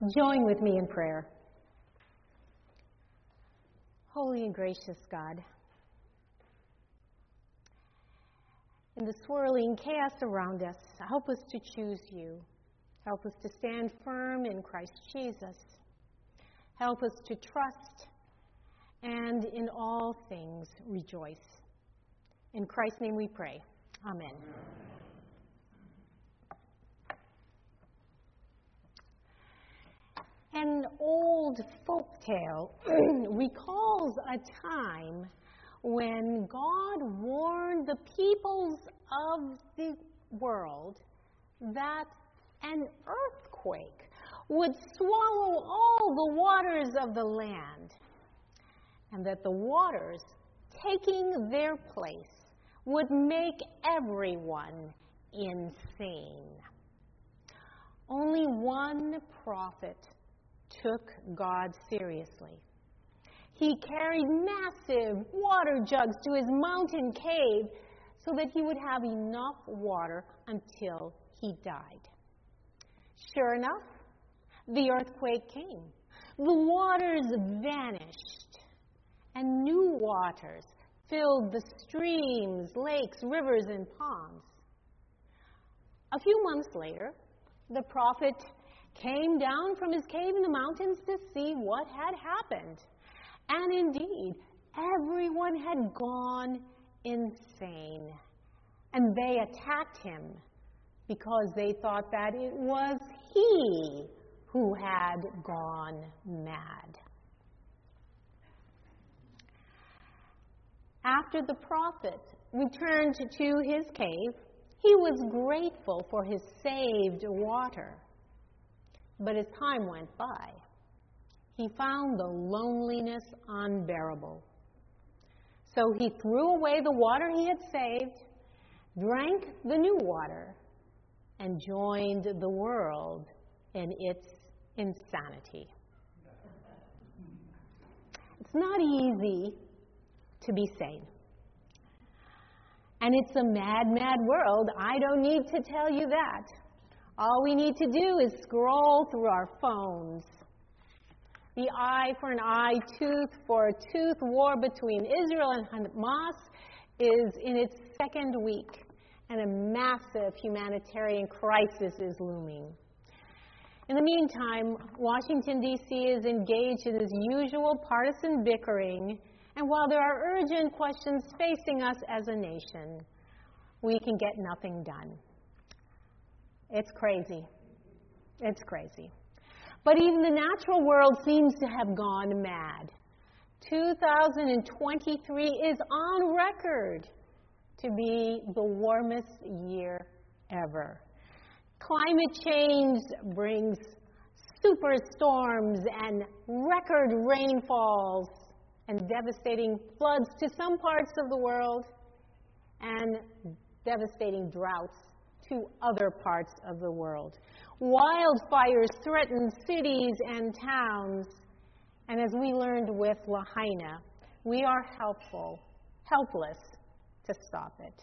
Join with me in prayer. Holy and gracious God, in the swirling chaos around us, help us to choose you. Help us to stand firm in Christ Jesus. Help us to trust and in all things rejoice. In Christ's name we pray. Amen. An old folk tale recalls a time when God warned the peoples of the world that an earthquake would swallow all the waters of the land, and that the waters taking their place would make everyone insane. Only one prophet took God seriously. He carried massive water jugs to his mountain cave so that he would have enough water until he died. Sure enough, the earthquake came. The waters vanished, and new waters filled the streams, lakes, rivers, and ponds. A few months later, the prophet came down from his cave in the mountains to see what had happened. And indeed, everyone had gone insane. And they attacked him because they thought that it was he who had gone mad. After the prophet returned to his cave, he was grateful for his saved water. But as time went by, he found the loneliness unbearable. So he threw away the water he had saved, drank the new water, and joined the world in its insanity. It's not easy to be sane. And it's a mad, mad world. I don't need to tell you that. All we need to do is scroll through our phones. The eye for an eye, tooth for a tooth war between Israel and Hamas is in its second week, and a massive humanitarian crisis is looming. In the meantime, Washington, D.C. is engaged in its usual partisan bickering, and while there are urgent questions facing us as a nation, we can get nothing done. It's crazy. It's crazy. But even the natural world seems to have gone mad. 2023 is on record to be the warmest year ever. Climate change brings superstorms and record rainfalls and devastating floods to some parts of the world and devastating droughts to other parts of the world. Wildfires threaten cities and towns, and as we learned with Lahaina, we are helpless to stop it.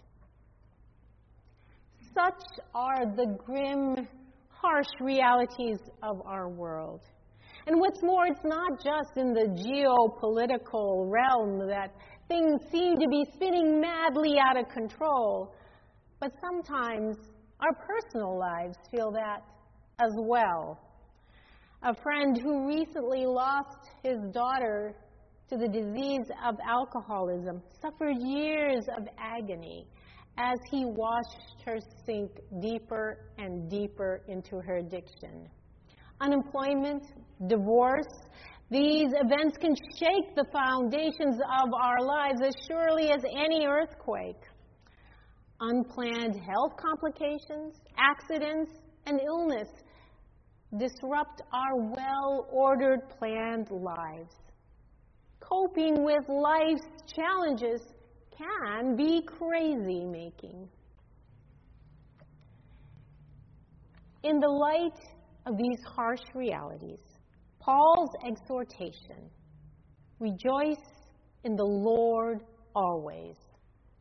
Such are the grim, harsh realities of our world. And what's more, it's not just in the geopolitical realm that things seem to be spinning madly out of control, but sometimes our personal lives feel that as well. A friend who recently lost his daughter to the disease of alcoholism suffered years of agony as he watched her sink deeper and deeper into her addiction. Unemployment, divorce, these events can shake the foundations of our lives as surely as any earthquake. Unplanned health complications, accidents, and illness disrupt our well-ordered, planned lives. Coping with life's challenges can be crazy-making. In the light of these harsh realities, Paul's exhortation, rejoice in the Lord always,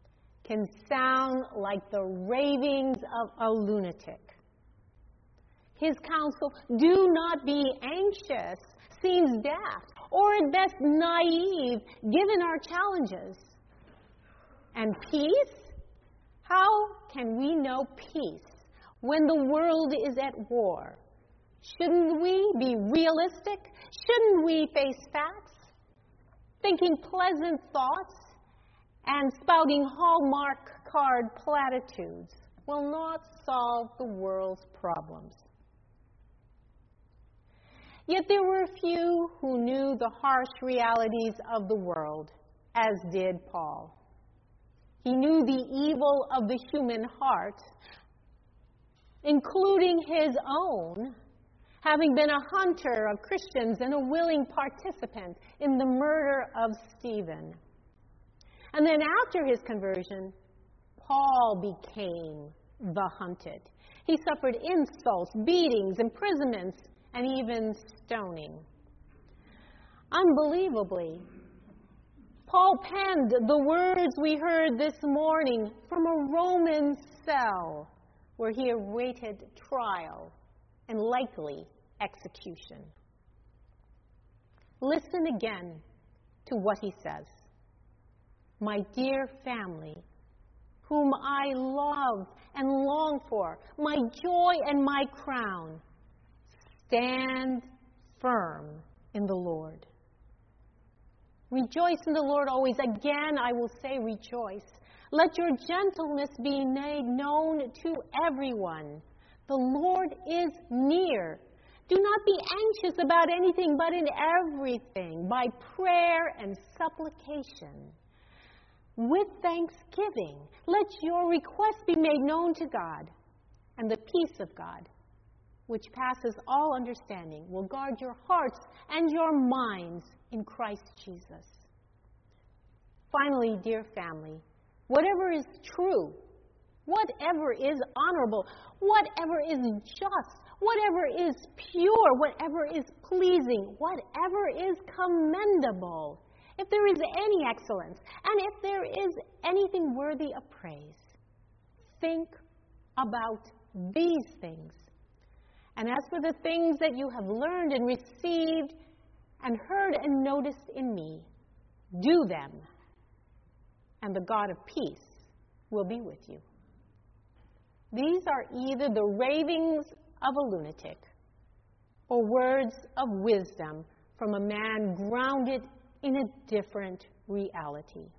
can sound like the ravings of a lunatic. His counsel, do not be anxious, seems daft, or at best naive, given our challenges. And peace? How can we know peace when the world is at war? Shouldn't we be realistic? Shouldn't we face facts? Thinking pleasant thoughts and spouting Hallmark card platitudes will not solve the world's problems. Yet there were few who knew the harsh realities of the world, as did Paul. He knew the evil of the human heart, including his own, having been a hunter of Christians and a willing participant in the murder of Stephen. And then after his conversion, Paul became the hunted. He suffered insults, beatings, imprisonments, and even stoning. Unbelievably, Paul penned the words we heard this morning from a Roman cell where he awaited trial and likely execution. Listen again to what he says. My dear family, whom I love and long for, my joy and my crown, stand firm in the Lord. Rejoice in the Lord always. Again, I will say rejoice. Let your gentleness be made known to everyone. The Lord is near. Do not be anxious about anything, but in everything, by prayer and supplication. With thanksgiving, let your requests be made known to God, and the peace of God, which passes all understanding, will guard your hearts and your minds in Christ Jesus. Finally, dear family, whatever is true, whatever is honorable, whatever is just, whatever is pure, whatever is pleasing, whatever is commendable, if there is any excellence, and if there is anything worthy of praise, think about these things. And as for the things that you have learned and received and heard and noticed in me, do them, and the God of peace will be with you. These are either the ravings of a lunatic or words of wisdom from a man grounded in a different reality.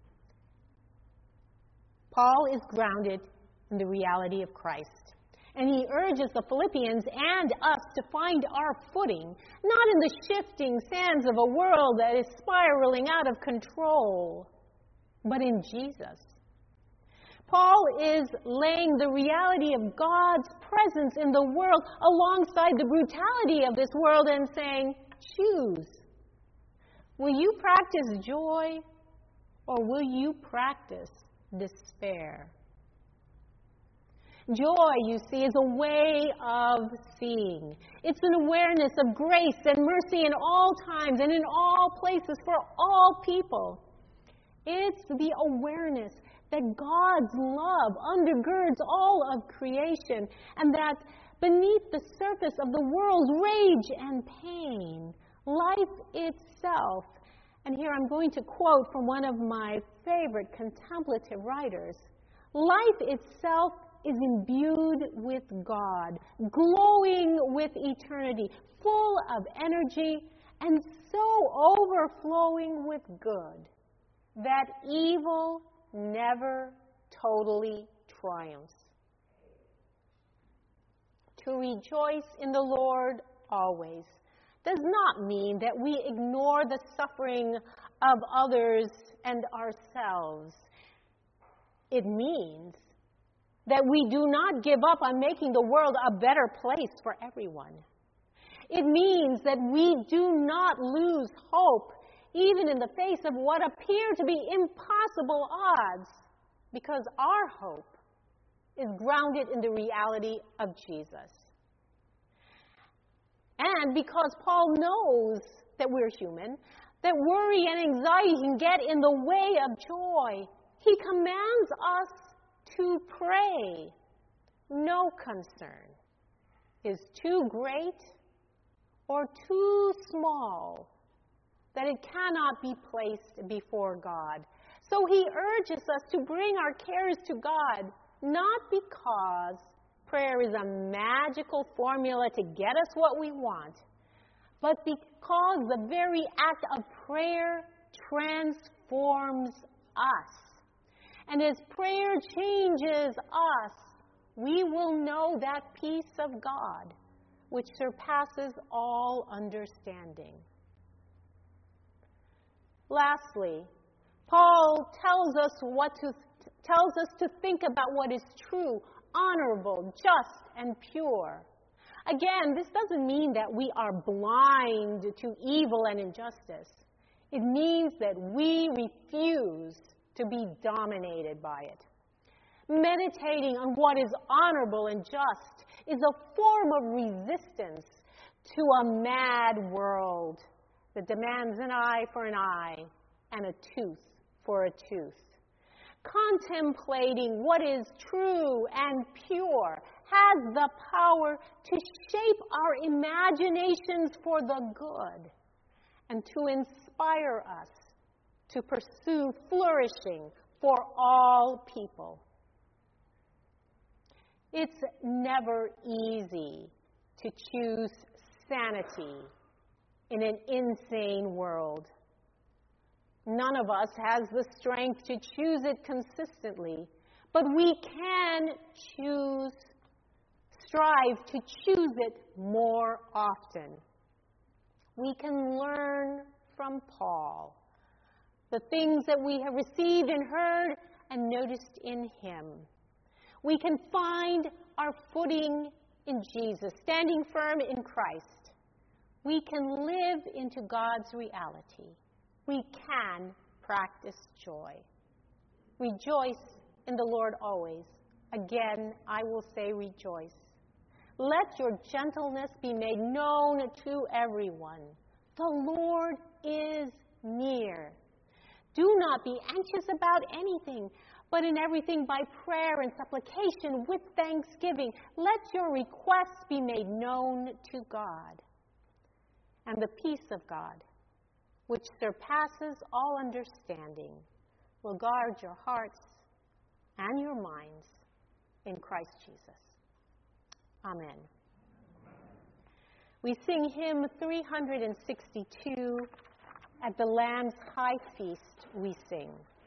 Paul is grounded in the reality of Christ. And he urges the Philippians and us to find our footing, not in the shifting sands of a world that is spiraling out of control, but in Jesus. Paul is laying the reality of God's presence in the world alongside the brutality of this world and saying, choose. Will you practice joy or will you practice despair? Joy, you see, is a way of seeing. It's an awareness of grace and mercy in all times and in all places for all people. It's the awareness that God's love undergirds all of creation and that beneath the surface of the world's rage and pain, life itself, and here I'm going to quote from one of my favorite contemplative writers, life itself is imbued with God, glowing with eternity, full of energy, and so overflowing with good that evil never totally triumphs. To rejoice in the Lord always does not mean that we ignore the suffering of others and ourselves. It means that we do not give up on making the world a better place for everyone. It means that we do not lose hope, even in the face of what appear to be impossible odds, because our hope is grounded in the reality of Jesus. And because Paul knows that we're human, that worry and anxiety can get in the way of joy, he commands us to pray. No concern is too great or too small that it cannot be placed before God. So he urges us to bring our cares to God, not because prayer is a magical formula to get us what we want, but because the very act of prayer transforms us. And as prayer changes us, we will know that peace of God, which surpasses all understanding. Lastly, Paul tells us to think about what is true, honorable, just, and pure. Again, this doesn't mean that we are blind to evil and injustice. It means that we refuse to be dominated by it. Meditating on what is honorable and just is a form of resistance to a mad world that demands an eye for an eye and a tooth for a tooth. Contemplating what is true and pure has the power to shape our imaginations for the good and to inspire us to pursue flourishing for all people. It's never easy to choose sanity in an insane world. None of us has the strength to choose it consistently, but we can strive to choose it more often. We can learn from Paul the things that we have received and heard and noticed in him. We can find our footing in Jesus, standing firm in Christ. We can live into God's reality. We can practice joy. Rejoice in the Lord always. Again, I will say rejoice. Let your gentleness be made known to everyone. The Lord is near. Do not be anxious about anything, but in everything by prayer and supplication with thanksgiving, let your requests be made known to God. And the peace of God, which surpasses all understanding, will guard your hearts and your minds in Christ Jesus. Amen. We sing hymn 362, At the Lamb's High Feast we sing.